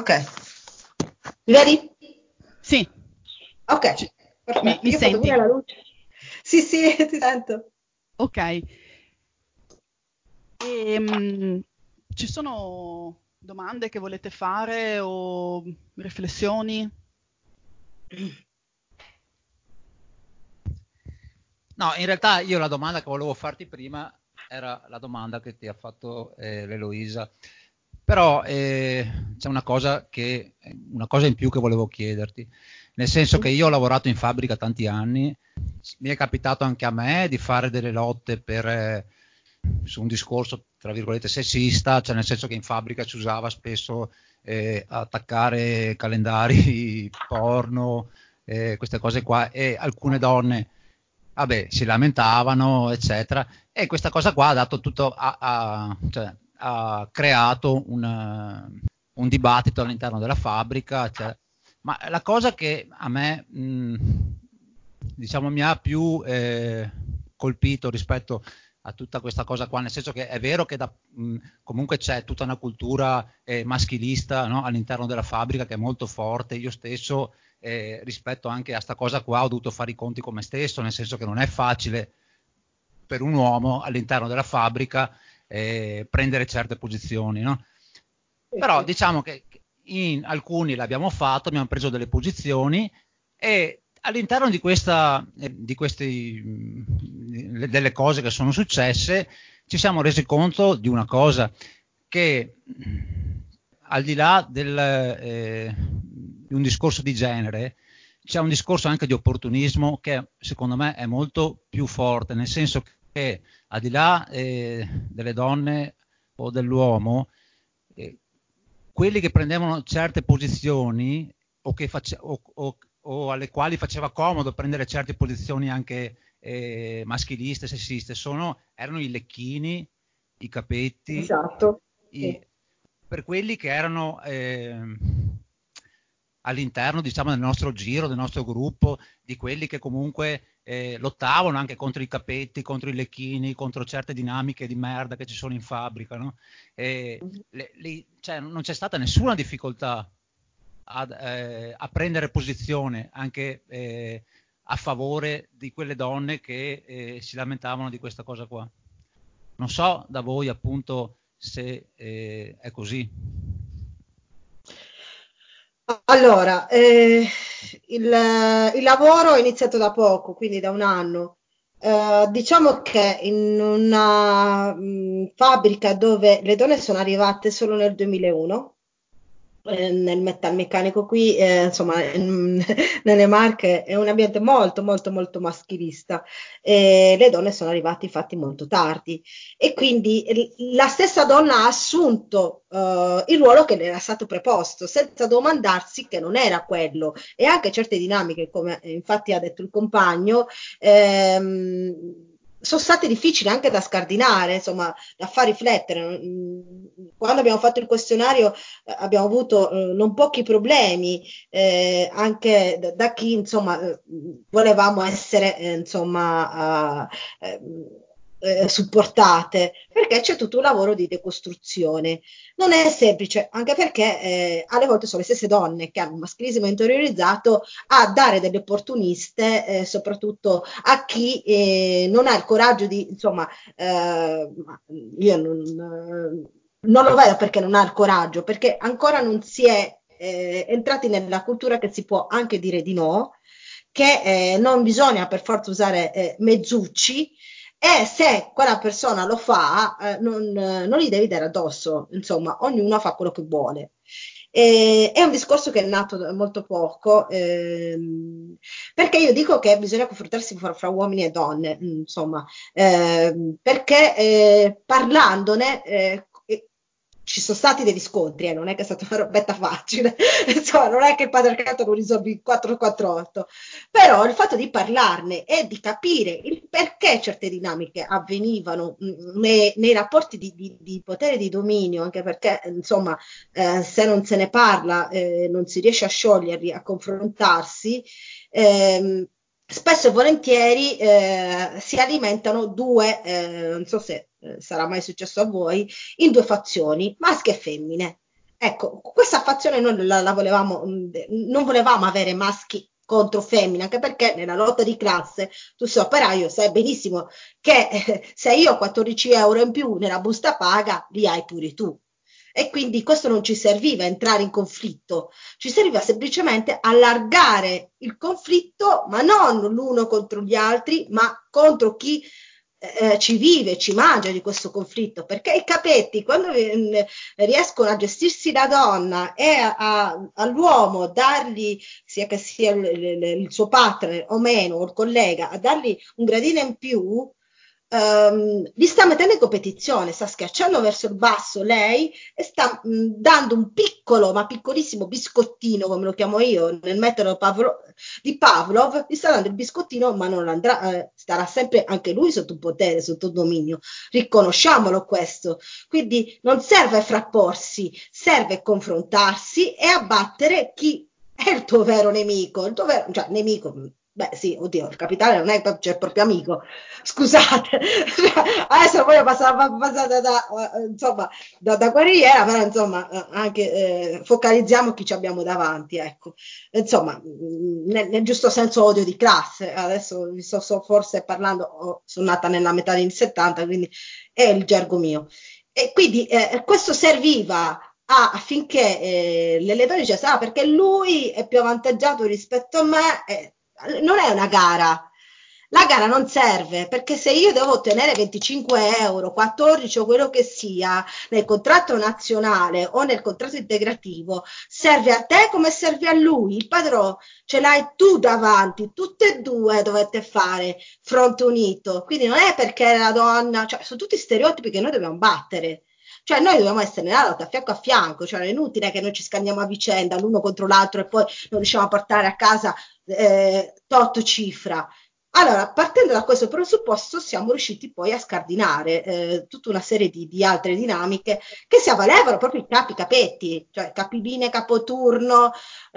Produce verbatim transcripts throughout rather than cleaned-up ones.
Ok. Mi vedi? Sì. Ok, Ci- perfetto. mi, mi Io ho fatto pure senti? la luce. Sì, sì, ti sento. Ok. Ehm, Ci sono domande che volete fare o riflessioni? No, in realtà io la domanda che volevo farti prima era la domanda che ti ha fatto eh, l'Eloisa, però eh, c'è una cosa, che, una cosa in più che volevo chiederti, nel senso che io ho lavorato in fabbrica tanti anni, mi è capitato anche a me di fare delle lotte per, eh, su un discorso, tra virgolette, sessista, cioè nel senso che in fabbrica si usava spesso eh, attaccare calendari porno, eh, queste cose qua, e alcune donne vabbè, si lamentavano, eccetera, e questa cosa qua ha dato tutto, a, a- cioè, ha creato un, eh, un dibattito all'interno della fabbrica, cioè, ma la cosa che a me, mh, diciamo, mi ha più eh, colpito rispetto a tutta questa cosa qua, nel senso che è vero che da, mh, comunque c'è tutta una cultura eh, maschilista, no, all'interno della fabbrica che è molto forte. Io stesso eh, rispetto anche a sta cosa qua ho dovuto fare i conti con me stesso, nel senso che non è facile per un uomo all'interno della fabbrica eh, prendere certe posizioni, no? Sì, Però sì. diciamo che in alcuni l'abbiamo fatto, abbiamo preso delle posizioni e all'interno di questa, eh, di questi, mh, delle cose che sono successe, ci siamo resi conto di una cosa, che mh, al di là del, eh, di un discorso di genere, c'è un discorso anche di opportunismo che secondo me è molto più forte, nel senso che al di là eh, delle donne o dell'uomo, eh, quelli che prendevano certe posizioni o, che face- o, o, o alle quali faceva comodo prendere certe posizioni anche eh, maschiliste, sessiste, sono, erano i lecchini, i capetti, Esatto. i, Sì. per quelli che erano eh, all'interno, diciamo, del nostro giro, del nostro gruppo, di quelli che comunque eh, lottavano anche contro i capetti, contro i lecchini, contro certe dinamiche di merda che ci sono in fabbrica, no? E, le, le, cioè, non c'è stata nessuna difficoltà a, eh, a prendere posizione anche eh, a favore di quelle donne che eh, si lamentavano di questa cosa qua. Non so da voi appunto se eh, è così. Allora, eh, il, il lavoro è iniziato da poco, quindi da un anno. Eh, diciamo che in una mh, fabbrica dove le donne sono arrivate solo nel duemilauno, eh, nel metalmeccanico qui, eh, insomma, in- nelle Marche è un ambiente molto, molto, molto maschilista e le donne sono arrivate infatti molto tardi e quindi l- la stessa donna ha assunto eh, il ruolo che le era stato preposto senza domandarsi che non era quello e anche certe dinamiche, come eh, infatti ha detto il compagno, ehm, sono state difficili anche da scardinare, insomma, da far riflettere. Mm, Quando abbiamo fatto il questionario eh, abbiamo avuto eh, non pochi problemi eh, anche da, da chi insomma eh, volevamo essere eh, insomma eh, eh, supportate perché c'è tutto un lavoro di decostruzione. Non è semplice, anche perché eh, alle volte sono le stesse donne che hanno un maschilismo interiorizzato a dare delle opportuniste, eh, soprattutto a chi eh, non ha il coraggio di, insomma, eh, io non, non lo vedo perché non ha il coraggio, perché ancora non si è eh, entrati nella cultura che si può anche dire di no, che eh, non bisogna per forza usare eh, mezzucci e se quella persona lo fa eh, non, non gli devi dare addosso, insomma, ognuno fa quello che vuole. E, è un discorso che è nato da molto poco, ehm, perché io dico che bisogna confrontarsi fra, fra uomini e donne, insomma, ehm, perché eh, parlandone eh, ci sono stati degli scontri, eh, non è che è stata una robetta facile, insomma, non è che il patriarcato lo risolvi quattro quattro otto, però il fatto di parlarne e di capire il perché certe dinamiche avvenivano mh, nei, nei rapporti di, di, di potere e di dominio, anche perché, insomma, eh, se non se ne parla, eh, non si riesce a scioglierli, a confrontarsi, ehm, spesso e volentieri eh, si alimentano due, eh, non so se eh, sarà mai successo a voi, in due fazioni, maschi e femmine. Ecco, questa fazione noi la, la volevamo, non volevamo avere maschi contro femmine, anche perché nella lotta di classe, tu sei operaio, sai benissimo che eh, se io ho quattordici euro in più nella busta paga, li hai pure tu. E quindi questo non ci serviva entrare in conflitto, ci serviva semplicemente allargare il conflitto, ma non l'uno contro gli altri, ma contro chi eh, ci vive, ci mangia di questo conflitto, perché i capetti, quando eh, riescono a gestirsi la donna e a, a, all'uomo dargli, sia che sia il, il, il suo partner o meno, o il collega, a dargli un gradino in più, ehm, li sta mettendo in competizione, sta schiacciando verso il basso lei e sta mh, dando un piccolo, ma piccolissimo biscottino, come lo chiamo io, nel metodo Pavlo, di Pavlov, gli sta dando il biscottino, ma non andrà, eh, starà sempre anche lui sotto potere, sotto dominio. Riconosciamolo questo. Quindi non serve frapporsi, serve confrontarsi e abbattere chi è il tuo vero nemico, il tuo vero, cioè nemico. Beh, sì, oddio, il capitale non è cioè, il proprio amico, scusate, adesso voglio passare, passare da, insomma, da, da guerrigliera, però insomma, anche eh, focalizziamo chi ci abbiamo davanti, ecco, insomma, nel, nel giusto senso odio di classe, adesso vi sto, sto forse parlando, oh, sono nata nella metà degli anni settanta, quindi è il gergo mio, e quindi eh, questo serviva a, affinché eh, l'elettorato dicesse, ah, perché lui è più avvantaggiato rispetto a me, eh, non è una gara. La gara non serve perché se io devo ottenere venticinque euro, quattordici o quello che sia nel contratto nazionale o nel contratto integrativo, serve a te come serve a lui. Il padrone ce l'hai tu davanti, tutte e due dovete fare fronte unito. Quindi non è perché la donna, cioè sono tutti stereotipi che noi dobbiamo battere. Cioè noi dobbiamo essere nella lotta fianco a fianco, cioè è inutile che noi ci scanniamo a vicenda l'uno contro l'altro e poi non riusciamo a portare a casa eh, tot cifra. Allora, partendo da questo presupposto, siamo riusciti poi a scardinare eh, tutta una serie di, di altre dinamiche che si avvalevano proprio i capi capetti, cioè capiline, capoturno,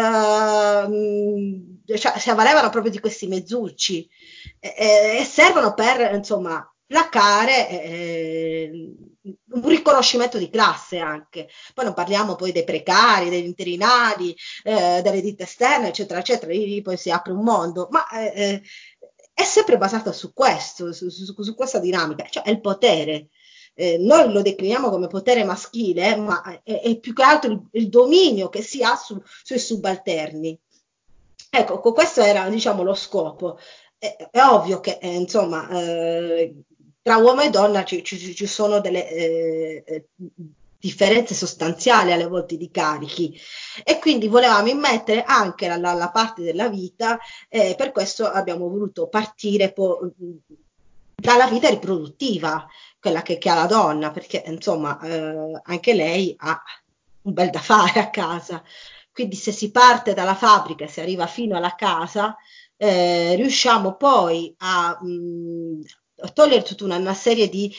ehm, cioè si avvalevano proprio di questi mezzucci e, e- e servono per, insomma, placare eh, un riconoscimento di classe anche. Poi non parliamo poi dei precari, degli interinali, eh, delle ditte esterne, eccetera, eccetera, lì, lì poi si apre un mondo, ma eh, eh, è sempre basata su questo, su, su, su questa dinamica, cioè è il potere. Eh, noi lo decliniamo come potere maschile, ma è, è più che altro il, il dominio che si ha su, sui subalterni. Ecco, questo era, diciamo, lo scopo. È, è ovvio che, eh, insomma, eh, tra uomo e donna ci, ci- ci sono delle eh, eh, differenze sostanziali alle volte di carichi e quindi volevamo immettere anche la, la- la parte della vita, eh, per questo abbiamo voluto partire po- dalla vita riproduttiva, quella che, che ha la donna, perché insomma eh, anche lei ha un bel da fare a casa. Quindi se si parte dalla fabbrica e si arriva fino alla casa, eh, riusciamo poi a, mh, a togliere tutta una, una serie di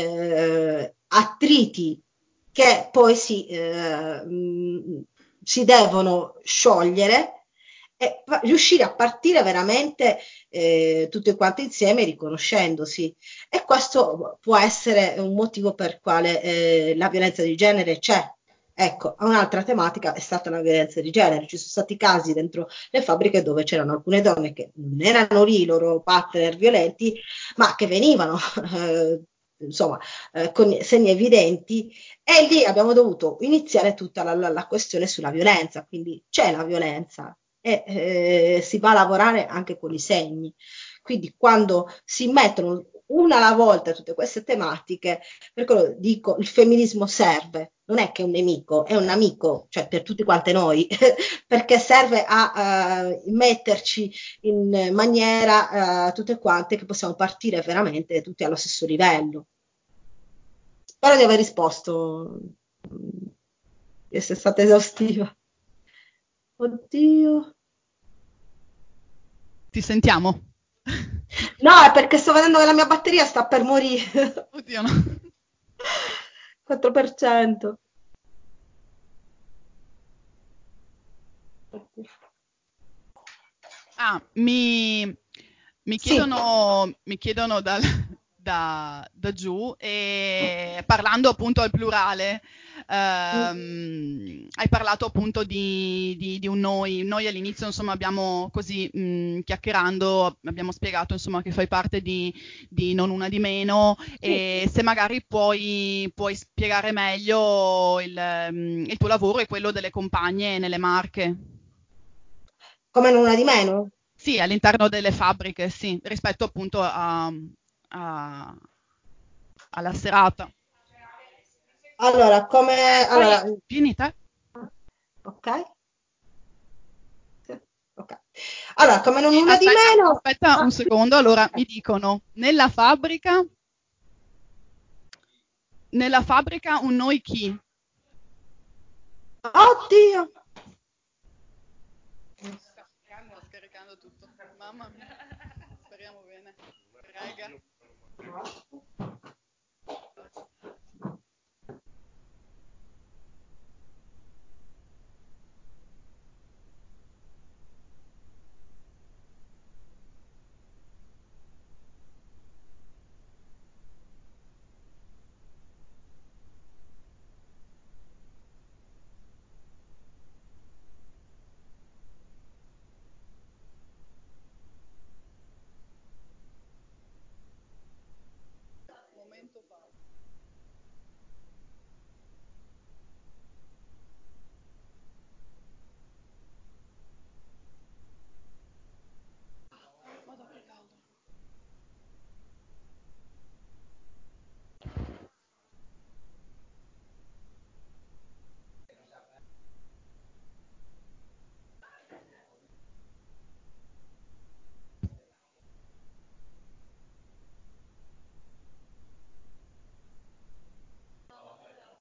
eh, attriti che poi si, eh, mh, si devono sciogliere e pa- riuscire a partire veramente eh, tutte quante insieme riconoscendosi. E questo può essere un motivo per quale eh, la violenza di genere c'è. Ecco, un'altra tematica è stata la violenza di genere. Ci sono stati casi dentro le fabbriche dove c'erano alcune donne che non erano lì i loro partner violenti, ma che venivano, eh, insomma, eh, con segni evidenti e lì abbiamo dovuto iniziare tutta la, la, la questione sulla violenza, quindi c'è la violenza e eh, si va a lavorare anche con i segni. Quindi quando si mettono una alla volta tutte queste tematiche, per quello dico, il femminismo serve, non è che è un nemico, è un amico, cioè per tutti quante noi, perché serve a uh, metterci in maniera uh, tutte quante che possiamo partire veramente tutti allo stesso livello. Spero di aver risposto, di essere stata esaustiva. Oddio. Ti sentiamo? No, è perché sto vedendo che la mia batteria sta per morire. Oddio, no. quattro per cento. Ah, mi, mi Sì, chiedono, mi chiedono dal- da, da giù, e parlando appunto al plurale, Ehm, hai parlato appunto di, di- di un noi. Noi all'inizio, insomma, abbiamo così, mh, chiacchierando, abbiamo spiegato, insomma, che fai parte di, di Non Una di Meno, Sì. e se magari puoi, puoi spiegare meglio il, mh, il tuo lavoro e quello delle compagne nelle Marche. Come non una di meno? Sì, all'interno delle fabbriche, sì, rispetto appunto a, a- alla serata. Allora, come... Vai, Allora, vieni te. ok. Sì, ok. Allora, come non E una di aspetta, meno... aspetta un Ah, secondo, allora mi ok. dicono, nella fabbrica, nella fabbrica un noi chi? Oddio! Sta scaricando tutto. Mamma mia, speriamo bene. Prega.